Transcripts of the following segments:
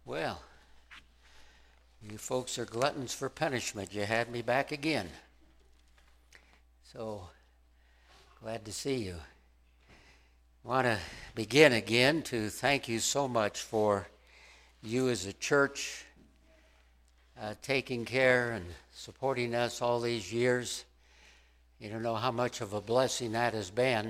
Well, you folks are gluttons for punishment. You had me back again. So, glad to see you. Want to begin again to thank you so much for you as a church taking care and supporting us all these years. You don't know how much of a blessing that has been.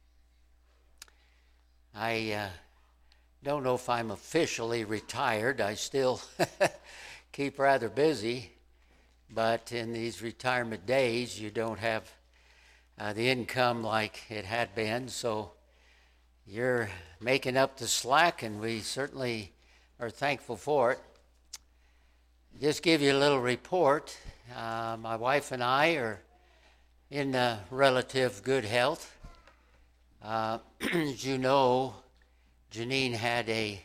I don't know if I'm officially retired. I still keep rather busy, but in these retirement days, you don't have the income like it had been, so you're making up the slack, and we certainly are thankful for it. Just give you a little report. My wife and I are in relative good health. As you know, Janine had a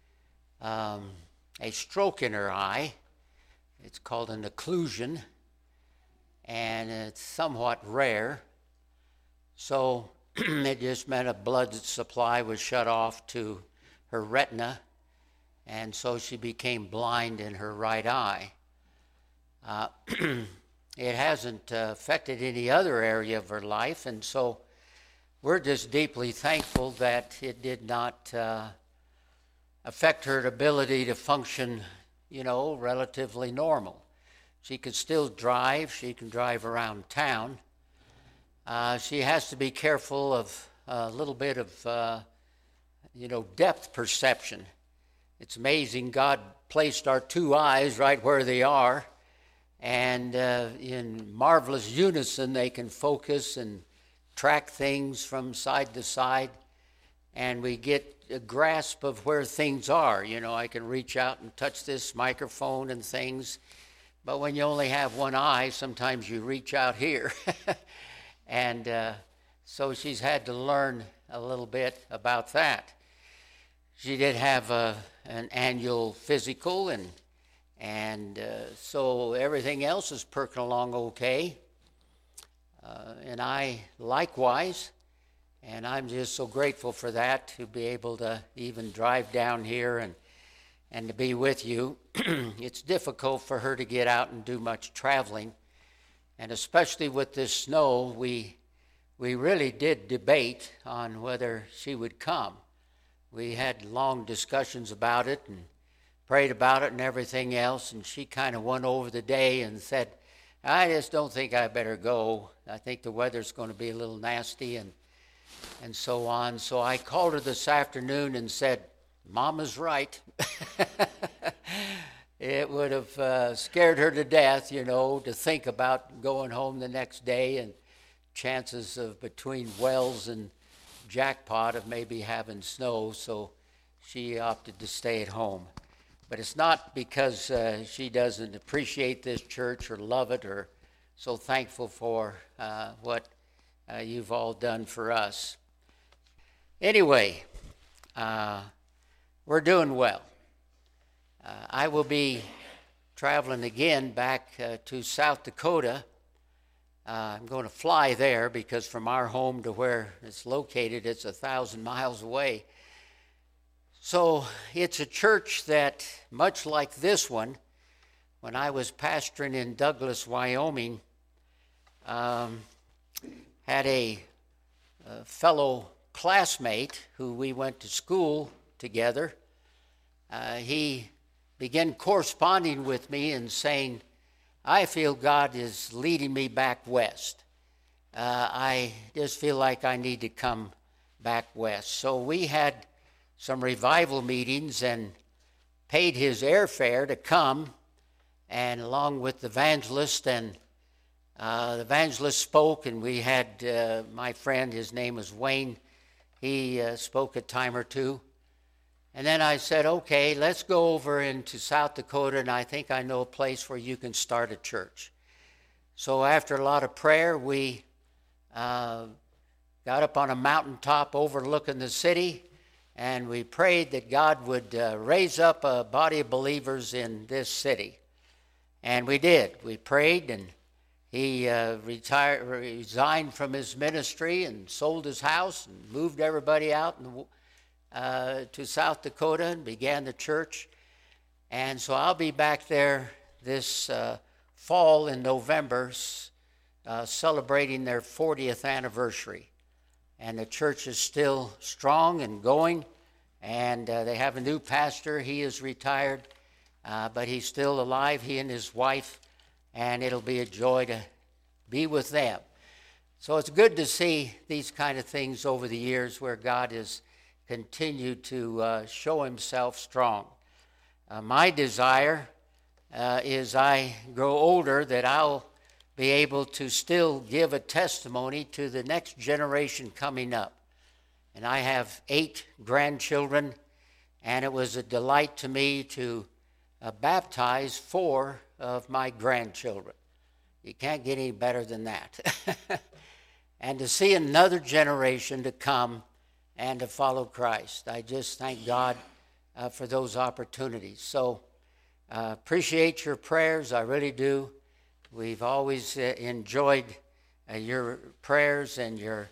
stroke in her eye. It's called an occlusion, and it's somewhat rare. So it just meant a blood supply was shut off to her retina, and so she became blind in her right eye. It hasn't affected any other area of her life, and so we're just deeply thankful that it did not affect her ability to function, relatively normal. She could still drive. She can drive around town. She has to be careful of a little bit of, depth perception. It's amazing. God placed our two eyes right where they are, and in marvelous unison they can focus and track things from side to side, and we get a grasp of where things are. I can reach out and touch this microphone and things, but when you only have one eye, sometimes you reach out here. And so she's had to learn a little bit about that. She did have an annual physical, and so everything else is perking along okay. And I likewise, and I'm just so grateful for that, to be able to even drive down here and to be with you. It's difficult for her to get out and do much traveling, and especially with this snow, we really did debate on whether she would come. We had long discussions about it and prayed about it and everything else, and she kind of went over the day and said, I just don't think I better go. I think the weather's going to be a little nasty and so on. So I called her this afternoon and said, Mama's right. It would have scared her to death, to think about going home the next day, and chances of between Wells and Jackpot of maybe having snow, so she opted to stay at home. But it's not because she doesn't appreciate this church or love it or so thankful for what you've all done for us. Anyway, we're doing well. I will be traveling again back to South Dakota. I'm going to fly there because from our home to where it's located, it's 1,000 miles away. So it's a church that, much like this one, when I was pastoring in Douglas, Wyoming, had a fellow classmate who we went to school together. He began corresponding with me and saying, I feel God is leading me back west. I just feel like I need to come back west. So we had some revival meetings and paid his airfare to come, and along with the evangelist, and the evangelist spoke, and we had my friend, his name was Wayne, he spoke a time or two. And then I said, okay, let's go over into South Dakota, and I think I know a place where you can start a church. So after a lot of prayer, we got up on a mountaintop overlooking the city, and we prayed that God would raise up a body of believers in this city. And we did. We prayed, and he resigned from his ministry and sold his house and moved everybody out to South Dakota and began the church. And so I'll be back there this fall in November celebrating their 40th anniversary. And the church is still strong and going, and they have a new pastor. He is retired, but he's still alive, he and his wife, and it'll be a joy to be with them. So it's good to see these kind of things over the years where God has continued to show himself strong. My desire is I grow older that I'll be able to still give a testimony to the next generation coming up. And I have 8 grandchildren, and it was a delight to me to baptize 4 of my grandchildren. You can't get any better than that. And to see another generation to come and to follow Christ. I just thank God for those opportunities. So appreciate your prayers, I really do. We've always enjoyed your prayers and your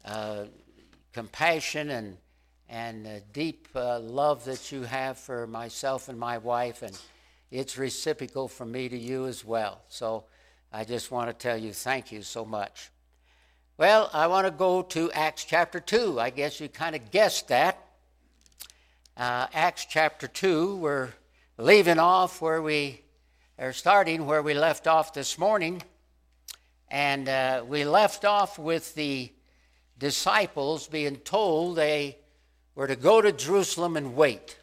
compassion and deep love that you have for myself and my wife, and it's reciprocal from me to you as well. So I just want to tell you thank you so much. Well, I want to go to Acts chapter 2. I guess you kind of guessed that. Acts chapter 2, we're leaving off where we are starting where we left off this morning. And we left off with the disciples being told they were to go to Jerusalem and wait.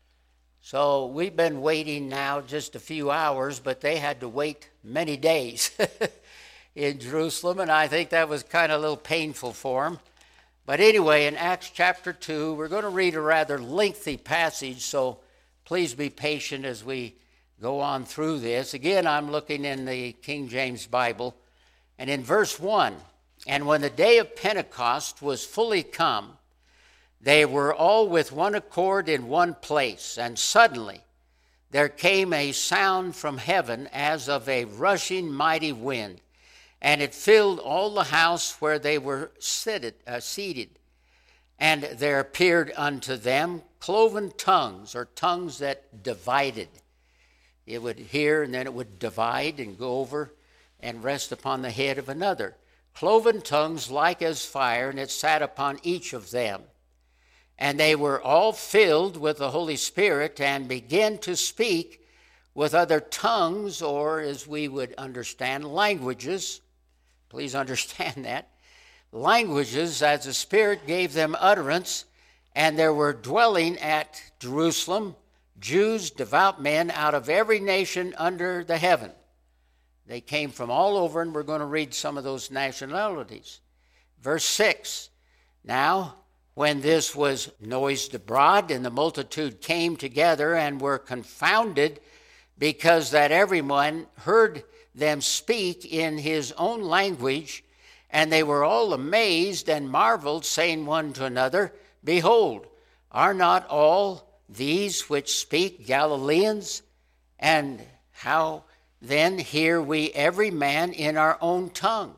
So we've been waiting now just a few hours, but they had to wait many days in Jerusalem, and I think that was kind of a little painful for them. But anyway, in Acts chapter 2, we're going to read a rather lengthy passage, so please be patient as we go on through this. Again, I'm looking in the King James Bible, and in verse 1, "And when the day of Pentecost was fully come, they were all with one accord in one place, and suddenly there came a sound from heaven as of a rushing mighty wind, and it filled all the house where they were seated. And there appeared unto them cloven tongues, or tongues that divided." It would hear, and then it would divide and go over and rest upon the head of another. Cloven tongues like as fire, and it sat upon each of them. And they were all filled with the Holy Spirit, and began to speak with other tongues, or as we would understand, languages. Please understand that. Languages as the Spirit gave them utterance. And there were dwelling at Jerusalem Jews, devout men, out of every nation under the heaven. They came from all over, and we're going to read some of those nationalities. Verse 6, "Now, when this was noised abroad, and the multitude came together and were confounded, because that everyone heard them speak in his own language, and they were all amazed and marveled, saying one to another, Behold, are not all these which speak Galileans? And how then hear we every man in our own tongue,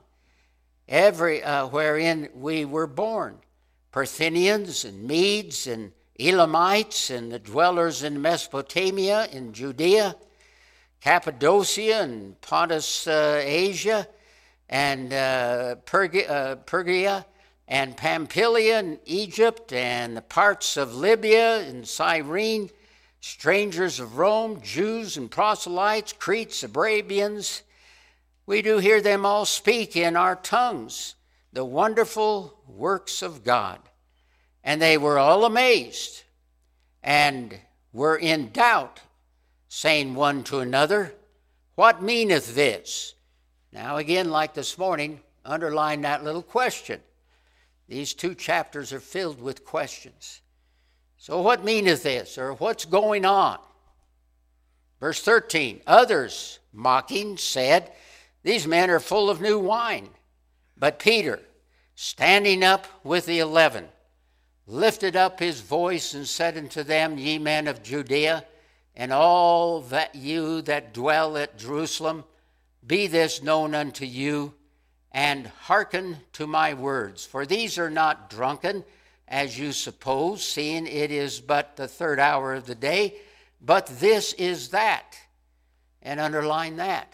wherein we were born? Parthians and Medes and Elamites and the dwellers in Mesopotamia, in Judea, Cappadocia and Pontus, Asia, and Phrygia, and Pamphylia and Egypt, and the parts of Libya and Cyrene, strangers of Rome, Jews and proselytes, Cretes, Arabians. We do hear them all speak in our tongues the wonderful works of God. And they were all amazed, and were in doubt, saying one to another, What meaneth this?" Now again, like this morning, underline that little question. These 2 chapters are filled with questions. So what meaneth this, or what's going on? Verse 13, "Others, mocking, said, These men are full of new wine. But Peter, standing up with the 11, lifted up his voice and said unto them, Ye men of Judea, and all that you that dwell at Jerusalem, be this known unto you, and hearken to my words. For these are not drunken, as you suppose, seeing it is but the 3rd hour of the day. but this is that. And underline that.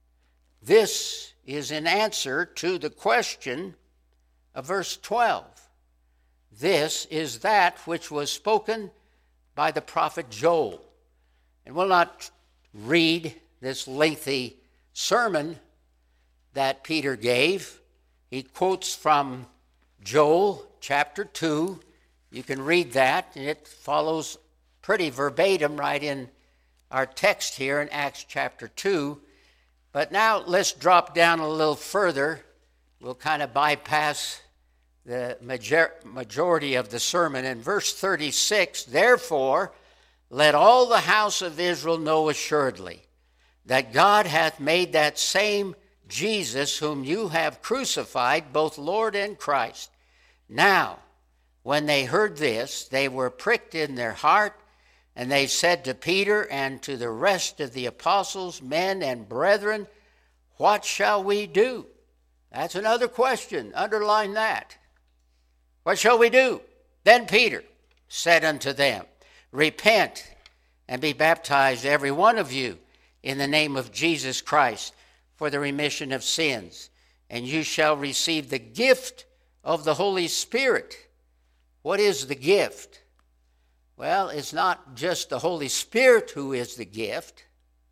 This is in answer to the question of verse 12. This is that which was spoken by the prophet Joel. And we'll not read this lengthy sermon that Peter gave. He quotes from Joel chapter 2. You can read that, and it follows pretty verbatim right in our text here in Acts chapter 2. But now let's drop down a little further. We'll kind of bypass the majority of the sermon. In verse 36, therefore, let all the house of Israel know assuredly that God hath made that same Jesus whom you have crucified, both Lord and Christ. Now, when they heard this, they were pricked in their heart, and they said to Peter and to the rest of the apostles, men and brethren, what shall we do? That's another question. Underline that. What shall we do? Then Peter said unto them, repent and be baptized, every one of you, in the name of Jesus Christ, for the remission of sins, and you shall receive the gift of the Holy Spirit. What is the gift? Well, it's not just the Holy Spirit who is the gift.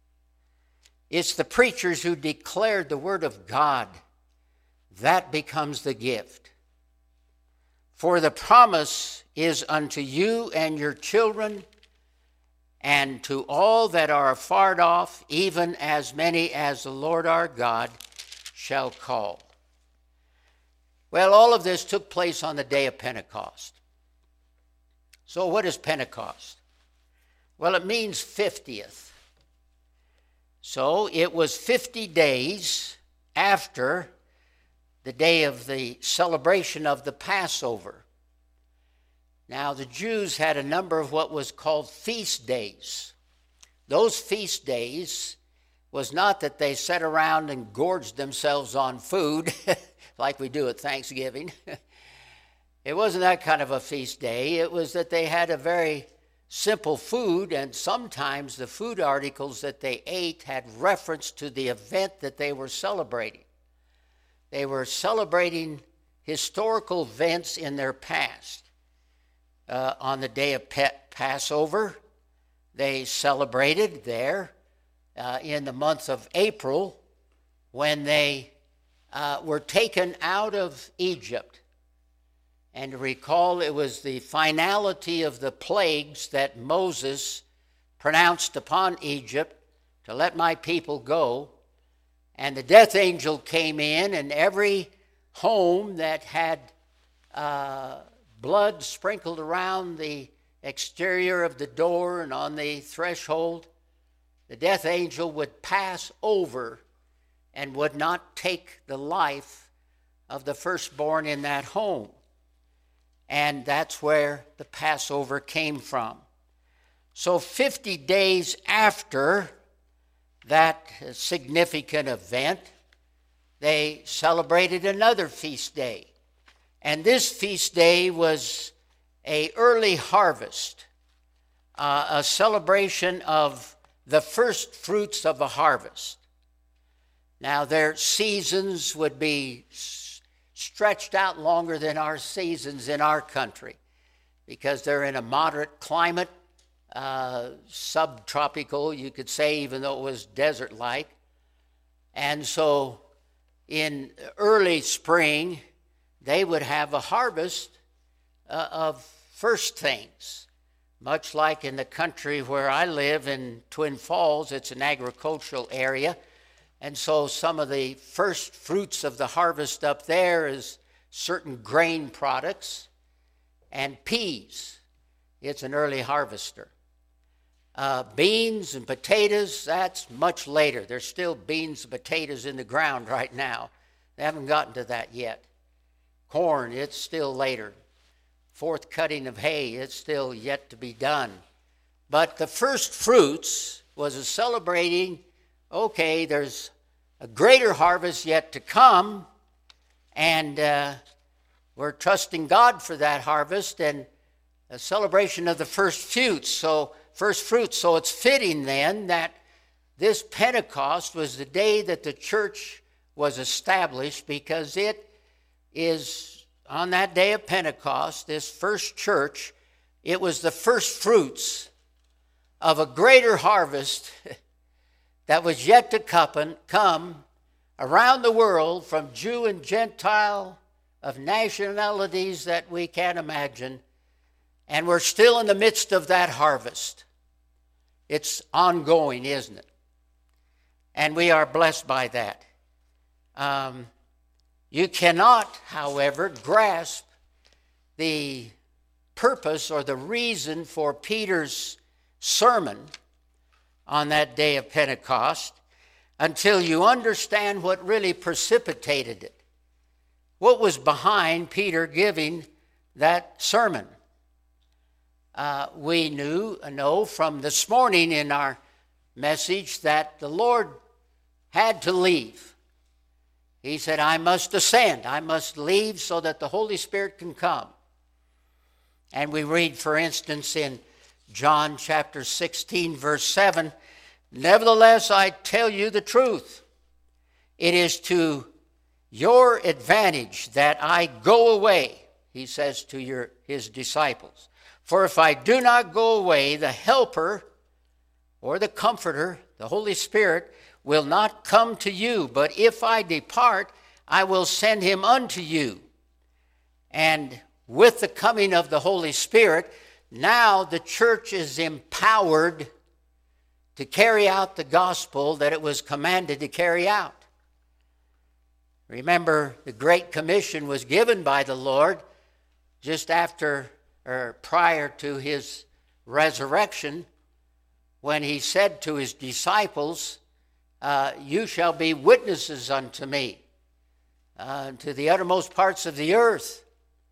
It's the preachers who declared the Word of God. That becomes the gift. For the promise is unto you and your children, and to all that are afar off, even as many as the Lord our God shall call. Well, all of this took place on the day of Pentecost. So what is Pentecost? Well, it means 50th. So it was 50 days after the day of the celebration of the Passover. Now, the Jews had a number of what was called feast days. Those feast days was not that they sat around and gorged themselves on food like we do at Thanksgiving. It wasn't that kind of a feast day. It was that they had a very simple food, and sometimes the food articles that they ate had reference to the event that they were celebrating. They were celebrating historical events in their past. On the day of Passover, they celebrated there in the month of April when they were taken out of Egypt. And to recall, it was the finality of the plagues that Moses pronounced upon Egypt to let my people go. And the death angel came in, and every home that had blood sprinkled around the exterior of the door and on the threshold, the death angel would pass over and would not take the life of the firstborn in that home. And that's where the Passover came from. So 50 days after that significant event, they celebrated another feast day. And this feast day was an early harvest, a celebration of the first fruits of a harvest. Now, their seasons would be stretched out longer than our seasons in our country because they're in a moderate climate, subtropical, you could say, even though it was desert-like. And so in early spring, they would have a harvest of first things. Much like in the country where I live in Twin Falls, it's an agricultural area. And so some of the first fruits of the harvest up there is certain grain products and peas. It's an early harvester. Beans and potatoes, that's much later. There's still beans and potatoes in the ground right now. They haven't gotten to that yet. Corn, it's still later. Fourth cutting of hay, it's still yet to be done. But the first fruits was a celebrating, okay, there's a greater harvest yet to come, and we're trusting God for that harvest and a celebration of the first fruits. So first fruits. So it's fitting then that this Pentecost was the day that the church was established, because it is on that day of Pentecost, this first church, it was the first fruits of a greater harvest that was yet to come around the world, from Jew and Gentile, of nationalities that we can't imagine. And we're still in the midst of that harvest. It's ongoing, isn't it? And we are blessed by that. You cannot, however, grasp the purpose or the reason for Peter's sermon on that day of Pentecost until you understand what really precipitated it. What was behind Peter giving that sermon? We know from this morning in our message that the Lord had to leave. He said, I must ascend. I must leave so that the Holy Spirit can come. And we read, for instance, in John chapter 16, verse 7, nevertheless, I tell you the truth. It is to your advantage that I go away, he says to his disciples. For if I do not go away, the Helper or the Comforter, the Holy Spirit, will not come to you. But if I depart, I will send him unto you. And with the coming of the Holy Spirit, now the church is empowered to carry out the gospel that it was commanded to carry out. Remember, the Great Commission was given by the Lord just after or prior to his resurrection, when he said to his disciples, you shall be witnesses unto me to the uttermost parts of the earth.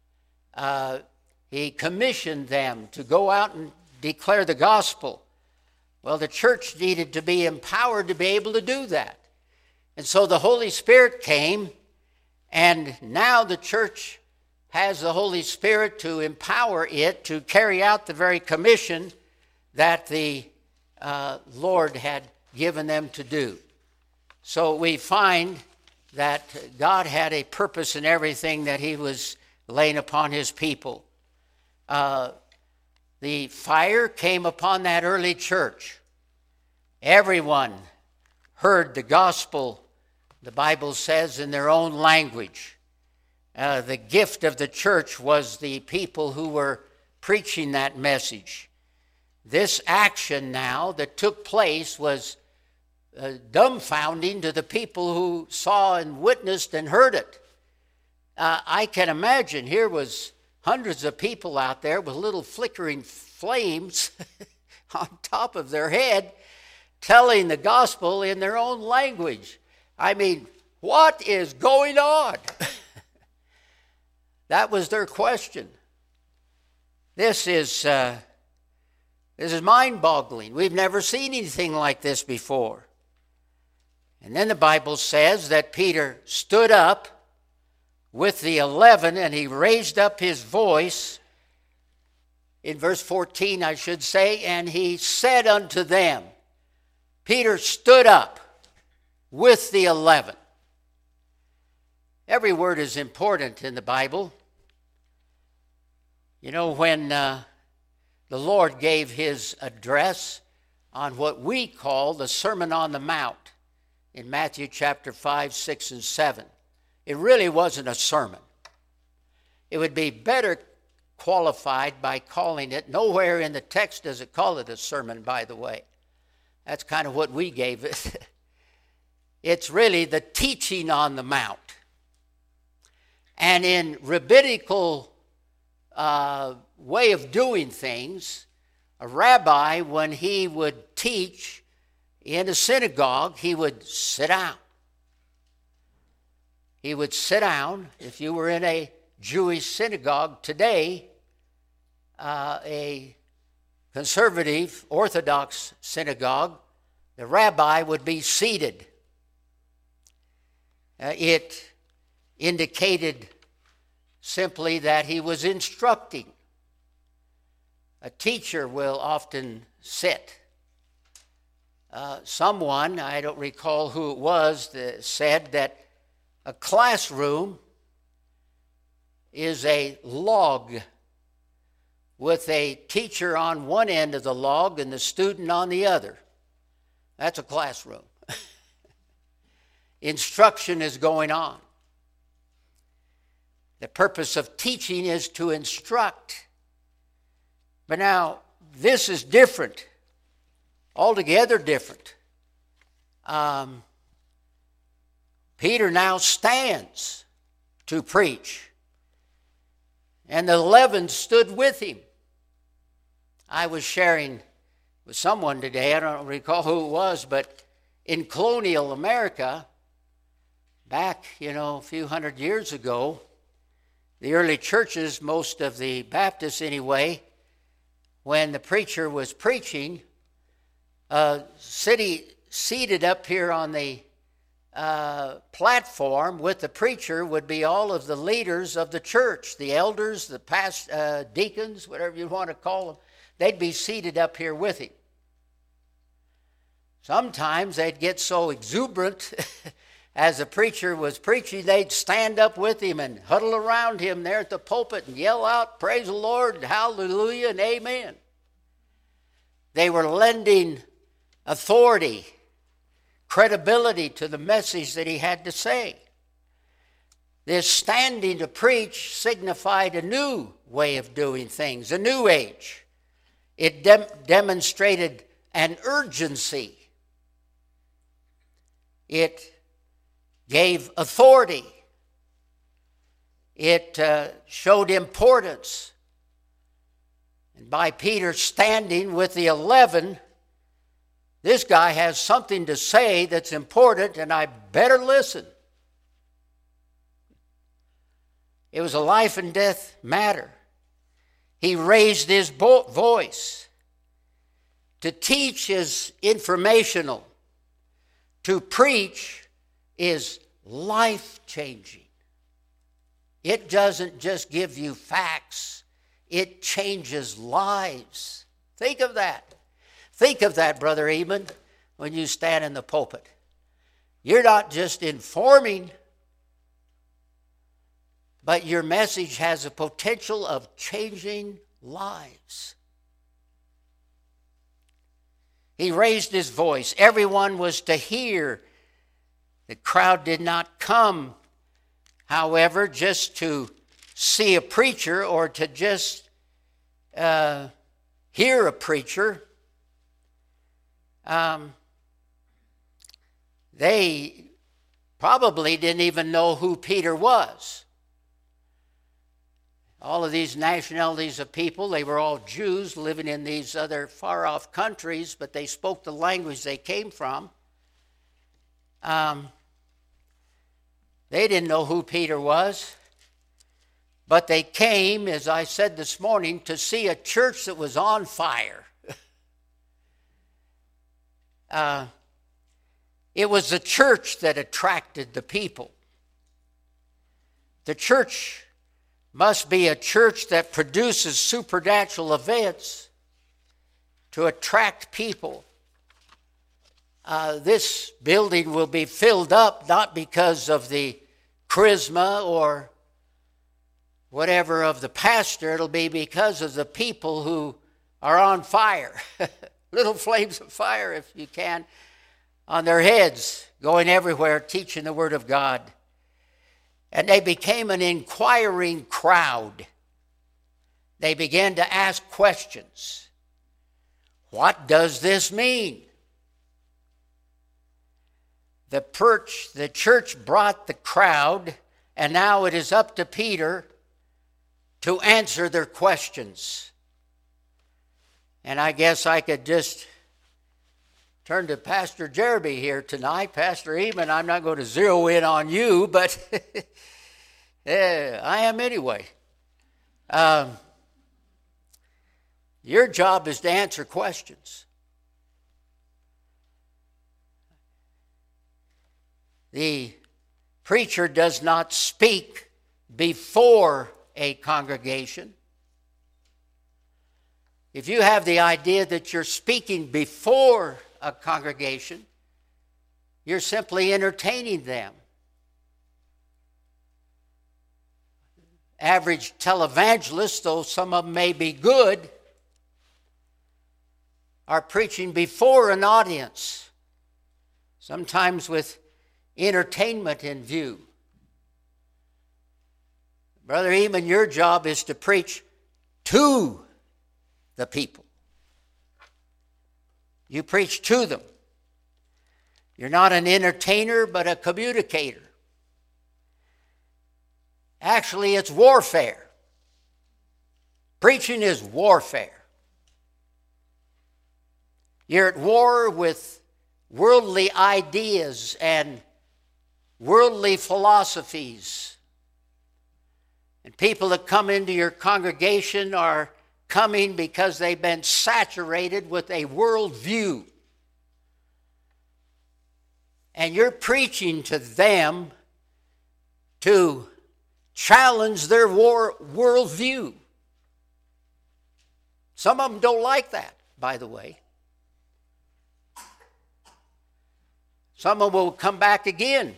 He commissioned them to go out and declare the gospel. Well, the church needed to be empowered to be able to do that. And so the Holy Spirit came, and now the church has the Holy Spirit to empower it to carry out the very commission that the Lord had given them to do. So we find that God had a purpose in everything that he was laying upon his people. The fire came upon that early church. Everyone heard the gospel, the Bible says, in their own language. The gift of the church was the people who were preaching that message. This action now that took place was dumbfounding to the people who saw and witnessed and heard it. I can imagine here was hundreds of people out there with little flickering flames on top of their head telling the gospel in their own language. I mean, what is going on? That was their question. This is mind-boggling. We've never seen anything like this before. And then the Bible says that Peter stood up with the 11, and he raised up his voice, in verse 14 I should say, and he said unto them, Peter stood up with the 11. Every word is important in the Bible. You know, when the Lord gave his address on what we call the Sermon on the Mount in Matthew chapter 5, 6, and 7, it really wasn't a sermon. It would be better qualified by calling it, nowhere in the text does it call it a sermon, by the way. That's kind of what we gave it. It's really the teaching on the Mount. And in rabbinical way of doing things, a rabbi, when he would teach in a synagogue, he would sit down. He would sit down. If you were in a Jewish synagogue today, a conservative Orthodox synagogue, the rabbi would be seated. It indicated simply that he was instructing. a teacher will often sit. Someone, I don't recall who it was, that said that a classroom is a log with a teacher on one end of the log and the student on the other. That's a classroom. Instruction is going on. The purpose of teaching is to instruct. But now, this is different, altogether different. Peter now stands to preach, and the 11 stood with him. I was sharing with someone today, I don't recall who it was, but in colonial America, back, a few hundred years ago, the early churches, most of the Baptists anyway, when the preacher was preaching, seated up here on the platform with the preacher would be all of the leaders of the church, the elders, the deacons, whatever you want to call them. They'd be seated up here with him. Sometimes they'd get so exuberant as the preacher was preaching, they'd stand up with him and huddle around him there at the pulpit and yell out, "Praise the Lord, hallelujah, and amen." They were lending authority, credibility to the message that he had to say. This standing to preach signified a new way of doing things, a new age. It demonstrated an urgency. It gave authority. It showed importance. And by Peter standing with the 11, this guy has something to say that's important, and I better listen. It was a life and death matter. He raised his voice. To teach is informational. To preach is life-changing. It doesn't just give you facts. It changes lives. Think of that. Think of that, Brother Eamon, when you stand in the pulpit. You're not just informing, but your message has a potential of changing lives. He raised his voice. Everyone was to hear. The crowd did not come, however, just to see a preacher or to just hear a preacher. They probably didn't even know who Peter was. All of these nationalities of people, they were all Jews living in these other far-off countries, but they spoke the language they came from. They didn't know who Peter was, but they came, as I said this morning, to see a church that was on fire. It was the church that attracted the people. The church must be a church that produces supernatural events to attract people. This building will be filled up not because of the charisma or whatever of the pastor. It'll be because of the people who are on fire. Little flames of fire, if you can, on their heads, going everywhere, teaching the Word of God. And they became an inquiring crowd. They began to ask questions. What does this mean? The church brought the crowd, and now it is up to Peter to answer their questions. And I guess I could just turn to Pastor Jeremy here tonight. Pastor Eamon, I'm not going to zero in on you, but I am anyway. Your job is to answer questions. The preacher does not speak before a congregation. If you have the idea that you're speaking before a congregation, you're simply entertaining them. Average televangelists, though some of them may be good, are preaching before an audience, sometimes with entertainment in view. Brother Eamon, your job is to preach to the people. You preach to them. You're not an entertainer, but a communicator. Actually, it's warfare. Preaching is warfare. You're at war with worldly ideas and worldly philosophies. And people that come into your congregation are coming because they've been saturated with a worldview. And you're preaching to them to challenge their worldview. Some of them don't like that, by the way. Some of them will come back again.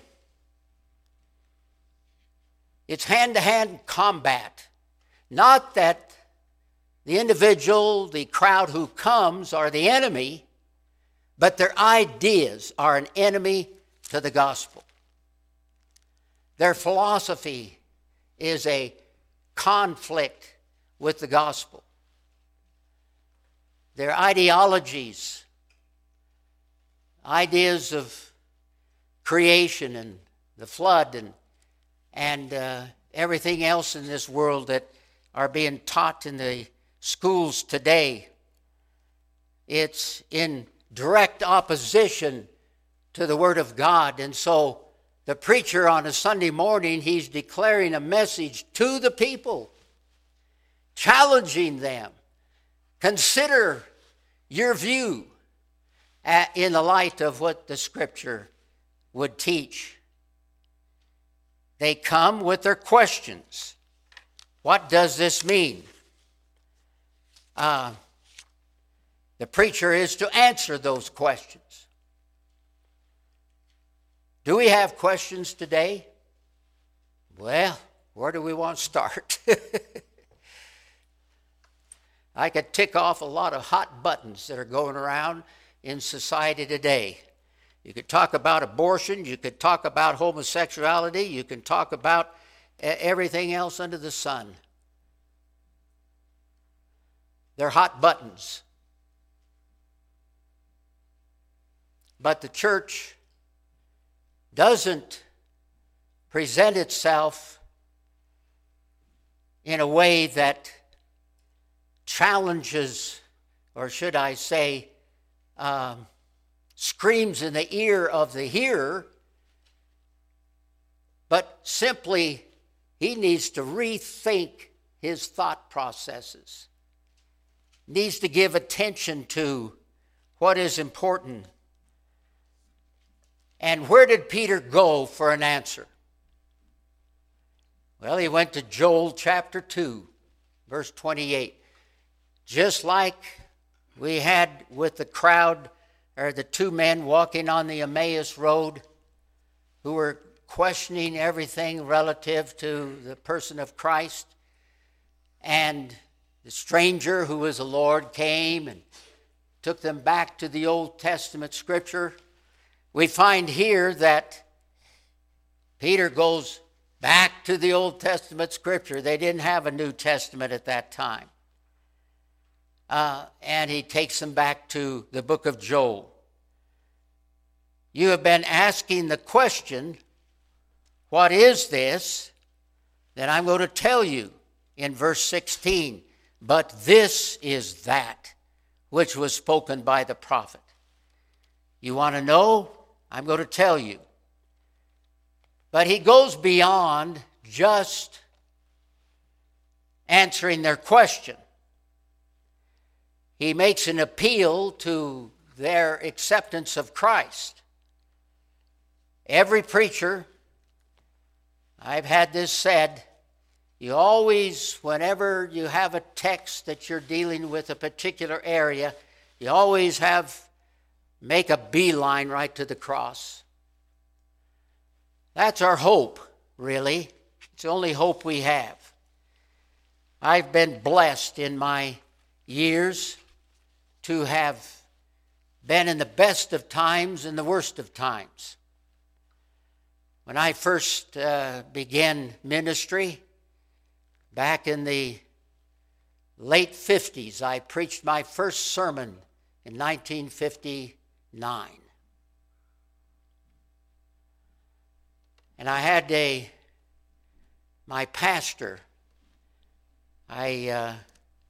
It's hand-to-hand combat. Not that the individual, the crowd who comes are the enemy, but their ideas are an enemy to the gospel. Their philosophy is a conflict with the gospel. Their ideologies, ideas of creation and the flood and everything else in this world that are being taught in the schools today, it's in direct opposition to the Word of God. And so the preacher on a Sunday morning, he's declaring a message to the people, challenging them. Consider your view in the light of what the Scripture would teach. They come with their questions. What does this mean? The preacher is to answer those questions. Do we have questions today? Well, where do we want to start? I could tick off a lot of hot buttons that are going around in society today. You could talk about abortion, you could talk about homosexuality, you can talk about everything else under the sun. They're hot buttons. But the church doesn't present itself in a way that challenges, or should I say, screams in the ear of the hearer, but simply he needs to rethink his thought processes, needs to give attention to what is important. And where did Peter go for an answer? Well, he went to Joel chapter 2, verse 28. Just like we had with the crowd, or the two men walking on the Emmaus Road who were questioning everything relative to the person of Christ. And the stranger who was the Lord came and took them back to the Old Testament Scripture. We find here that Peter goes back to the Old Testament Scripture. They didn't have a New Testament at that time. And he takes them back to the book of Joel. You have been asking the question, what is this? Then I'm going to tell you in verse 16, but this is that which was spoken by the prophet. You want to know? I'm going to tell you. But he goes beyond just answering their question. He makes an appeal to their acceptance of Christ. Every preacher, I've had this said, You always, whenever you have a text that you're dealing with a particular area, you always make a beeline right to the cross. That's our hope, really. It's the only hope we have. I've been blessed in my years to have been in the best of times and the worst of times. When I first began ministry, back in the late 50s, I preached my first sermon in 1959. And I had my pastor, I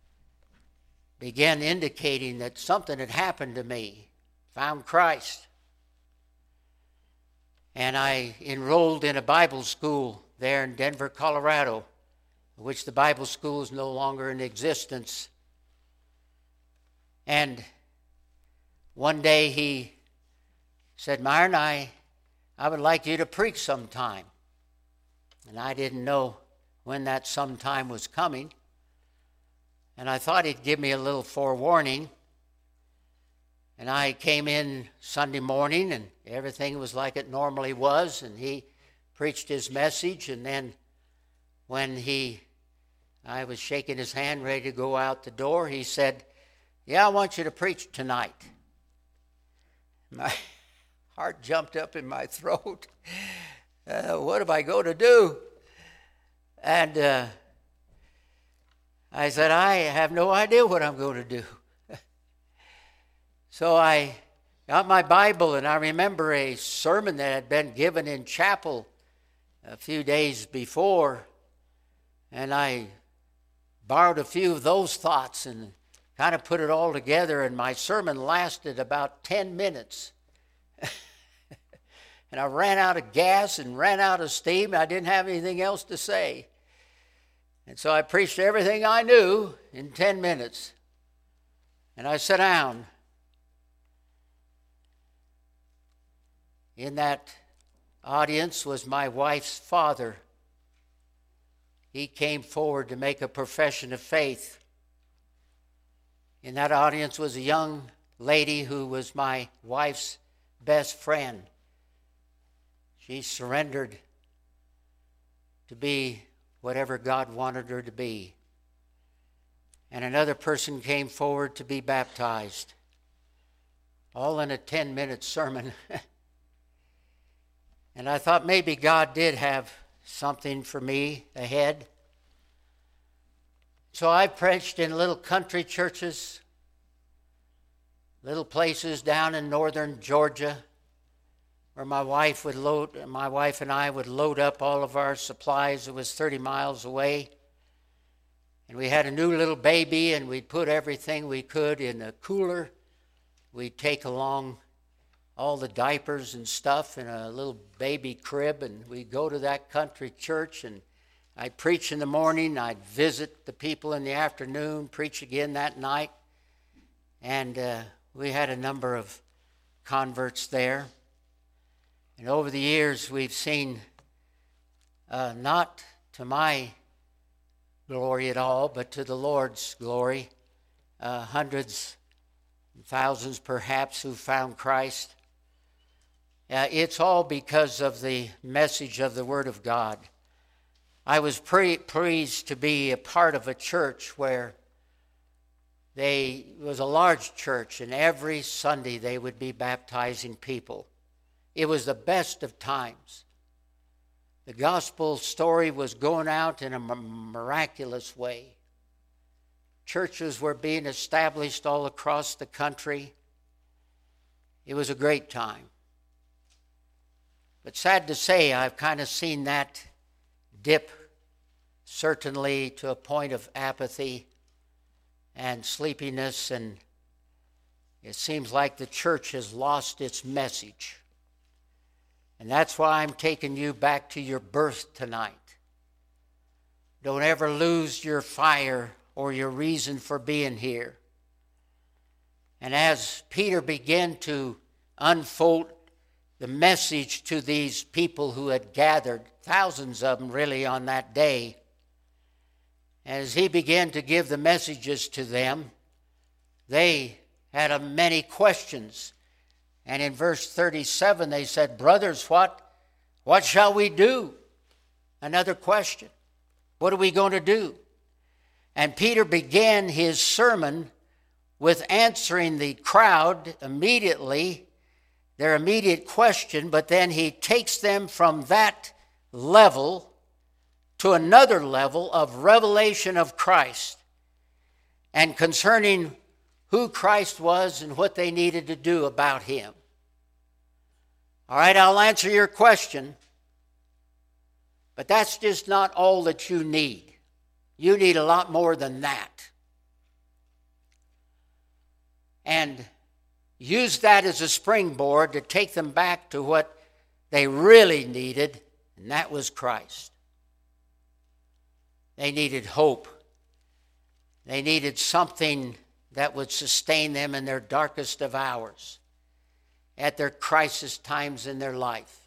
began indicating that something had happened to me, found Christ. And I enrolled in a Bible school there in Denver, Colorado, which the Bible school is no longer in existence. And one day he said, "Myron, I would like you to preach sometime." And I didn't know when that sometime was coming. And I thought he'd give me a little forewarning. And I came in Sunday morning, and everything was like it normally was. And he preached his message. And then when I was shaking his hand, ready to go out the door, he said, "Yeah, I want you to preach tonight." My heart jumped up in my throat. What am I going to do? And I said, "I have no idea what I'm going to do." So I got my Bible, and I remember a sermon that had been given in chapel a few days before, and I borrowed a few of those thoughts and kind of put it all together, and my sermon lasted about 10 minutes. And I ran out of gas and ran out of steam. I didn't have anything else to say. And so I preached everything I knew in 10 minutes. And I sat down. In that audience was my wife's father. He came forward to make a profession of faith. In that audience was a young lady who was my wife's best friend. She surrendered to be whatever God wanted her to be. And another person came forward to be baptized. All in a 10-minute sermon. And I thought maybe God did have something for me ahead. So I preached in little country churches, little places down in northern Georgia, where my wife and I would load up all of our supplies. It was 30 miles away. And we had a new little baby, and we'd put everything we could in a cooler. We'd take along all the diapers and stuff in a little baby crib, and we'd go to that country church, and I'd preach in the morning, I'd visit the people in the afternoon, preach again that night. And we had a number of converts there. And over the years, we've seen, not to my glory at all, but to the Lord's glory, hundreds, thousands perhaps, who found Christ. It's all because of the message of the Word of God. I was pleased to be a part of a church where it was a large church, and every Sunday they would be baptizing people. It was the best of times. The gospel story was going out in a miraculous way. Churches were being established all across the country. It was a great time. But sad to say, I've kind of seen that dip, certainly to a point of apathy and sleepiness, and it seems like the church has lost its message. And that's why I'm taking you back to your birth tonight. Don't ever lose your fire or your reason for being here. And as Peter began to unfold the message to these people who had gathered, thousands of them really on that day, As he began to give the messages to them, they had many questions. And in verse 37, they said, "Brothers, what shall we do?" Another question. What are we going to do? And Peter began his sermon with answering the crowd immediately, their immediate question, but then he takes them from that level to another level of revelation of Christ and concerning who Christ was and what they needed to do about him. All right, I'll answer your question, but that's just not all that you need. You need a lot more than that. And use that as a springboard to take them back to what they really needed, and that was Christ. They needed hope. They needed something that would sustain them in their darkest of hours, at their crisis times in their life.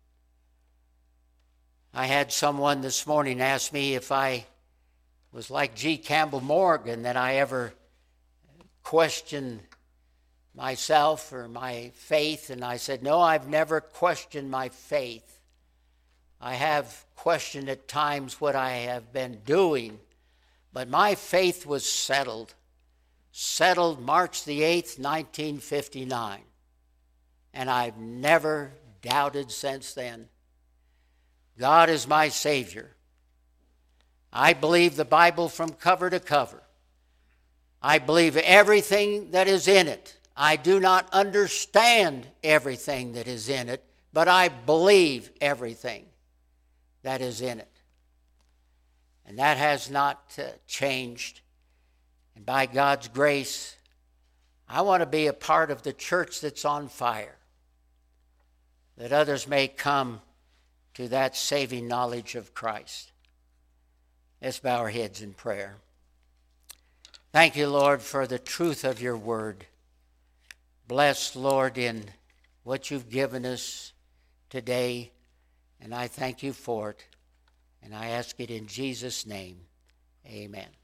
I had someone this morning ask me if I was like G. Campbell Morgan, that I ever questioned myself or my faith, and I said, no, I've never questioned my faith. I have questioned at times what I have been doing, but my faith was settled March the 8th, 1959, and I've never doubted since then. God is my Savior. I believe the Bible from cover to cover. I believe everything that is in it. I do not understand everything that is in it, but I believe everything that is in it. And that has not changed. And by God's grace, I want to be a part of the church that's on fire, that others may come to that saving knowledge of Christ. Let's bow our heads in prayer. Thank you, Lord, for the truth of your word. Bless, Lord, in what you've given us today, and I thank you for it. And I ask it in Jesus' name. Amen.